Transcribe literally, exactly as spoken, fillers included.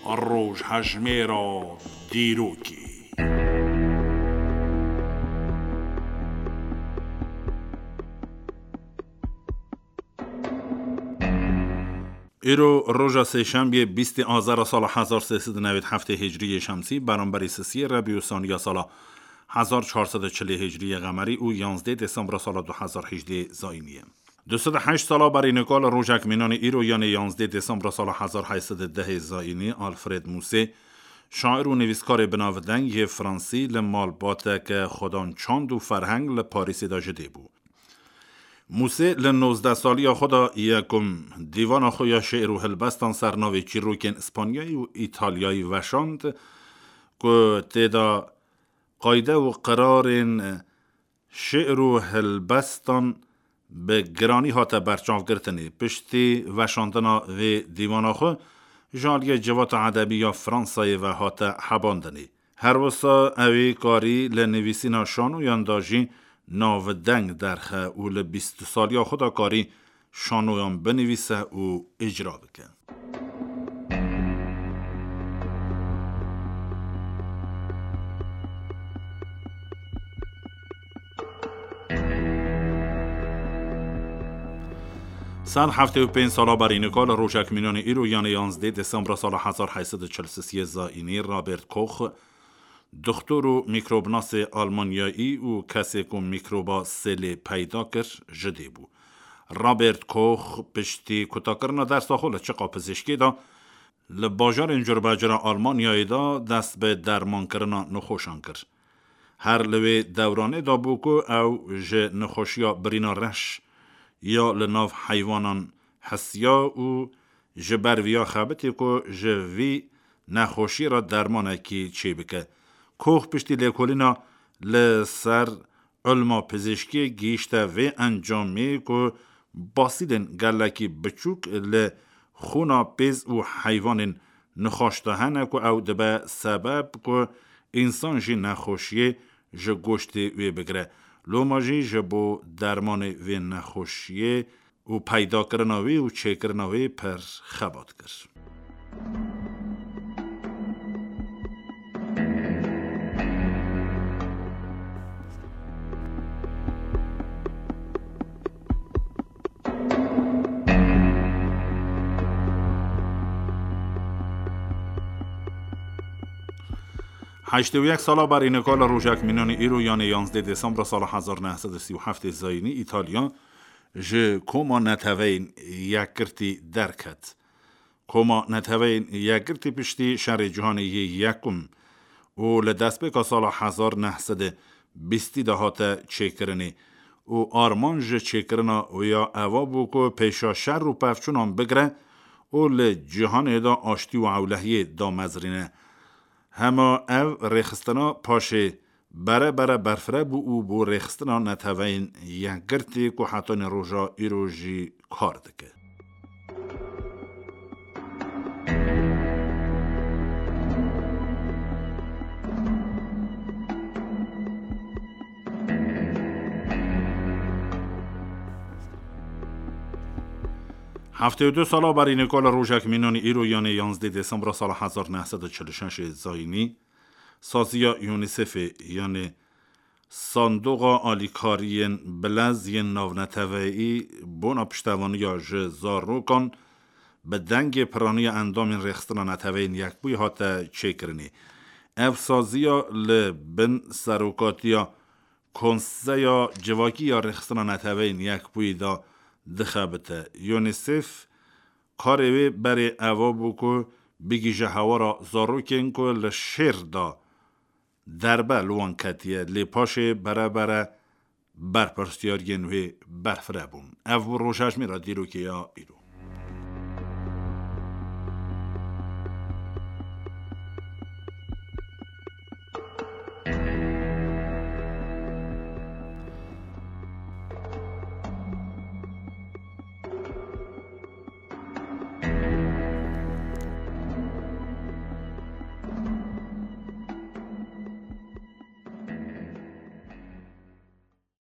روش هجمه را دیروکی. ایرو روژا سه شنبه بیست آذر سال هزار و سیصد و نود و هفت هجری شمسی برابر سی ربیع الثانی سال هزار و چهارصد و چهل هجری قمری او یازده دسامبر سال دو هزار و هجده زاینیه. دویست و هشت سال برای نکال روژک مینان ایرو یعنی یازده دسامبر سال هزار و هشتصد و ده زاینی آلفرد موسه شاعر و نویسکار بناودنگ فرانسی لمالبات که خودان چاند و فرهنگ لپاریسی دا جده بود. موسه لنوزده سالی خدا یکم دیوان خویا شعر و هلبستان سرناوی چیروکن اسپانیایی و ایتالیایی وشاند که تیدا قایده و قرار شعر و هلبستان به گرانی هاته برچاو گرتنی پشتی وشاندنا و دیوان خو جالی جوات عدبی یا فرانسای و هاته حباندنی. هر وسا اوی کاری لنویسینا شانو یانداجی ناو دنگ درخه او لبیست سالی خدا کاری شانویان بنویسه و اجرا بکن. صد هفته و پنج سالا برای نکال روژک مینان ایرو یعنی یازده دسامبر سال هزار و هشتصد و چهل و سه زاینی رابرت کوخ دکتر و میکروبناس آلمانیایی و کسی که میکروبا سل پیدا کرد جده بود. رابرت کوخ پشتی کتا کرنا در ساخل چقا پزشکی دا لباجار انجور بجر آلمانیایی دا دست به درمان کرنا نخوشان کرد. هر لوی دورانه دا بوکو او جه نخوشیا برینا رش یا لناف حیوانان حسیا و جه برویا خبتی که جه وی نخوشی را درمانه کی چی بکه. کوخ پشتی لیکولینا لسر علما پزشکی گیشته و انجامی که باسیدن گلکی بچوک لخونا پیز و حیوان نخوشته هنه که او دبه سبب که انسان جی نخوشی جه گوشتی وی بگره. لوما جی جه بو درمان وی نخوشی و پیدا کرناوی و چه کرناوی پر خبات کرد. هشتاد و یک سالا برای نکال روژک مینان ایرو یعنی یازده دسامبر سال هزار و نهصد و سی و هفت زاینی ایتالیا جه کوما نتوین یک گرتی درکت. کوما نتوین یک گرتی پشتی شهر جهانی یکم و لدست بکا سال هزار و نهصد و بیستی دهات چکرنی و آرمان جه چکرنا و یا اوابو که پیشا شهر رو پفچونان بگره و لجهان دا آشتی و اولهی دا مزرینه. هما او رخستنا پاشه بره بره برفره بو او بو رخستنا نتوین یک گرتی که حتی روژا ایروژی کار دکه. هفته و دو سالا برای نکال روژک مینان ایرو یعنی یازده دسامبر سال هزار و نهصد و چهل و شش زاینی سازیا یونیسف یعنی صندوق آلیکارین بلز ناونتوئی بونا پشتوانی یا جزارو کن به دنگ پرانی اندام رخستنا نتوین یک بوی هاته چه کرنی. اف سازیا لبن سروکاتیا کنسه یا جواکی یا رخستنا نتوین یک بوی دا دخبته. یونیسف کاروی برای اوابو که بگیجه هوا را زارو کن که لشیر دا دربه لوان کتیه لیپاشه بره بره برپرستیارین و برفره بون. او روشش میرا دیرو که یا ایرو.